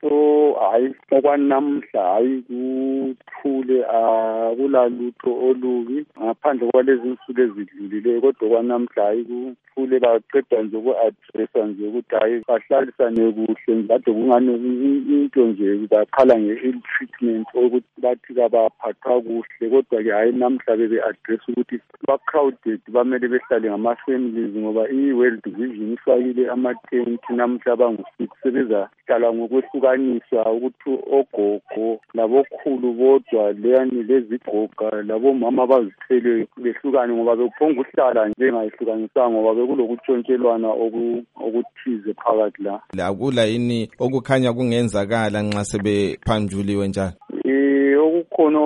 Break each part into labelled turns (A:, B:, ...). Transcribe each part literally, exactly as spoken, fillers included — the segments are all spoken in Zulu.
A: So hayi okwanamhla hayi kuthule, akulalutho olubi ngaphandle kwalezi nsuku ezidlulileyo, kodwa kwanamhla hayi kuthule, baqeda nje uku-addressa nje ukuthi hayi bahlalisane kuhle, kade kungani into nje baqhala nge-ill treatment ukuthi bathi kabaphathwa kuhle, kodwa-ke hayi namhla bebe-address ukuthi ba-crowded, bamele behlale ngama-families ngoba i-World Vision ifakile ama-tent namhla abangu-six sebezahlala ngokwehlukaniswa ukuthi ogogo labokhulu bodwa leyani lezigoga labomama abazithweleyo behlukane ngoba bekuphonga ukuhlala nje bengayehlukanisanga ngoba bekulokuntshontshelwana okuthize phakathi la.
B: Akula yini okukhanya kungenzakala nxa sebephanjuliwe njalo?
A: Eh okukhona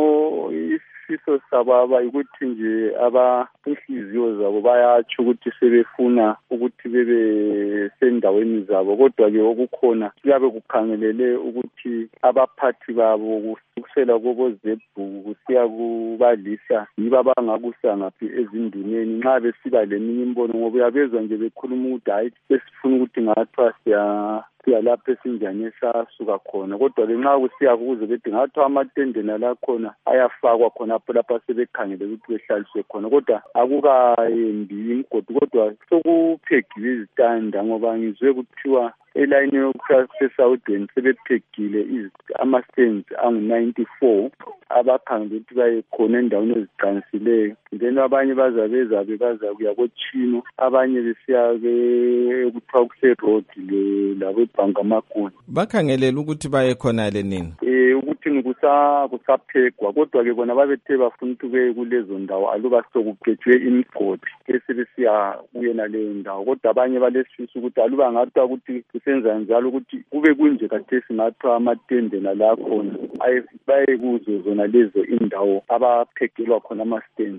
A: isifiso sababa ukuthi nje inhliziyo zabo bayatsho ukuthi sebefuna ukuthi bebe sendaweni zabo, kodwa-ke okukhona kuyabe kukhangelele ukuthi abaphathi babo kusukela koboZebhu kusiya kubalisa yibo abangakusa ngaphi ezinduneni nxa besiba leminye imbono, ngoba uyabezwa nje bekhuluma ukuthi hayi sesifuna ukuthi ngathiwa siya siyalapho esinjani esasuka khona, kodwa-ke nxa kusiya kuze bethi ngathiwa amatendeni alakhona ayafakwa khonapho lapha sebekhangele ukuthi behlaliswe khona, kodwa akukayembi imigodi, kodwa sokuphegiwe izitanda ngoba ngizwe kuthiwa elayini yokusesawudeni sebephegile ama-stands angu-ninety-four abakhangele ukuthi baye khona endaweni eziqansileyo, then abanye bazabeza bebaza kuya koChino, abanye besiya kuthiwa kuse-road labebhangamakuni.
B: Bakhangelela ukuthi baye khonale nini?
A: Eh ukuthi kusaphegwa, kodwa-ke bona babethe bafuna ukuthi beye kulezo ndawo aluba sokugejwe imigodi esebesiya kuyena leyo ndawo, kodwa abanye balesifiso ukuthi aluba ngathiwa ukuthi kusenza njalo ukuthi kube kunje kathesi ngathiwa amatende nalakhona baye kuzo zona lezo indawo abaphegelwa khona ama-stand.